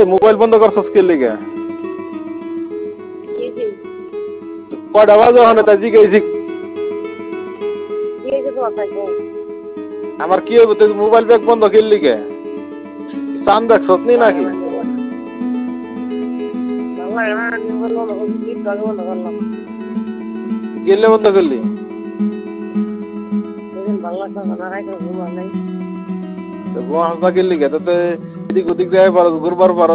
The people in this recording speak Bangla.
মোবাইল বন্ধ করছস কে লিগা? কি কি কয়টা বাজে ওখানে তাই জিজ্ঞেসি? কি কিছু আছে কো আমার কি হইব তুই মোবাইল ব্যাগ বন্ধ কে লিগা? চান দেখছস নি নাকি? বাংলা না নি বললো না কি কাগজ বন্ধ করলাম গেলে বন্ধ করলি? সেদিন বাংলা কথা না রাখলে ঘুম আর নাই তো গোয়া হাসা কে লিগা? তো এদিক ওদিক যায় ঘুরবার পারো